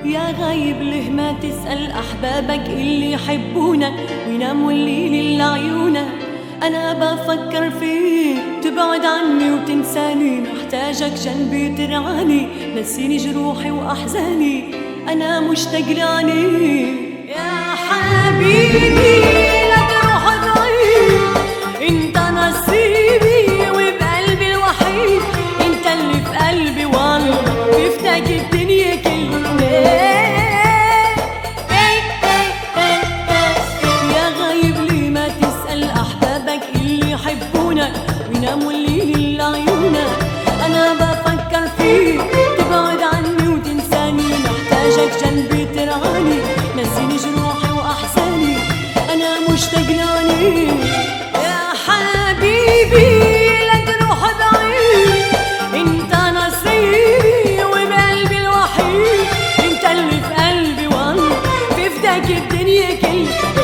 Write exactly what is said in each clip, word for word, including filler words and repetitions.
يا غايب ليه ما تسأل أحبابك اللي يحبونك ويناموا الليل لعيونك؟ أنا بفكر فيك تبعد عني وتنساني، محتاجك جنبي ترعاني، نسيني جروحي وأحزاني، أنا مشتاق لعنيك يا حبيبي. لا تروح بعيد، انت نصيبي وبقلبي الوحيد، انت اللي في قلبي والله بفتك الدنيا كلها. يا غايب ليه ما تسأل أحبابك اللي يحبونك ويناموا الليل لعيونك؟ أنا بفكر فيك تبعد عني وتنساني، محتاجك جنبي ترعاني، نسيني جروحي وأحزاني، أنا مشتاق لعنيك يا حبيبي. لا تروح بعيد، انت نصيبي وبقلبي الوحيد، انت اللي في قلبي والله بفتك الدنيا كلها.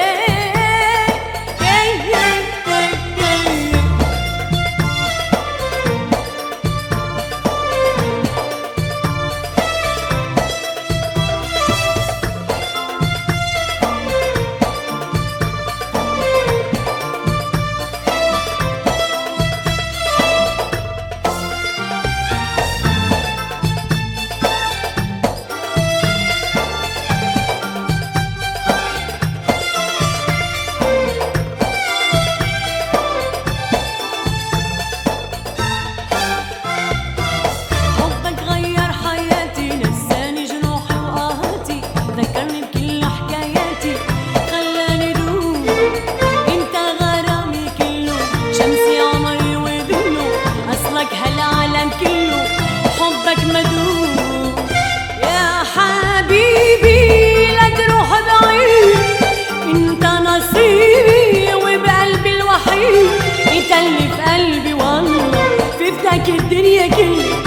ذكرني بكل حكاياتي، خلاني دوب، انت غرامي كله، شمسي عمري وظله، اصلك هالعالم كله، حبك مدوب يا حبيبي. لا تروح بعيد، انت نصيبي وبقلبي الوحيد، انت اللي في قلبي والله بفتك الدنيا كلها.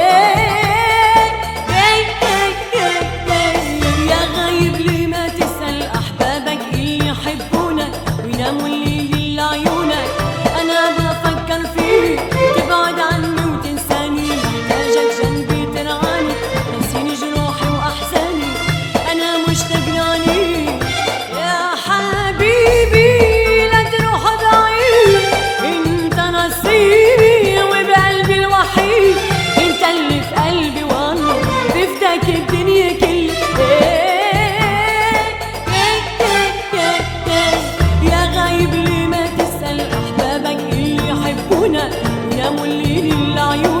ويناموا الليل لعيونك، أنا بفكر فيك تبعد عني وتنساني، محتاجك جنبي ترعاني، نسيني جروحي وأحزاني، أنا مشتاق لعنيك يا حبيبي. لا تروح بعيد، انت نصيبي وبقلبي الوحيد، انت اللي في قلبي والله بفتك الدنيا كلها. غايب ليه ما تسأل أحبابك اللي يحبونك ويناموا الليل لعيونك؟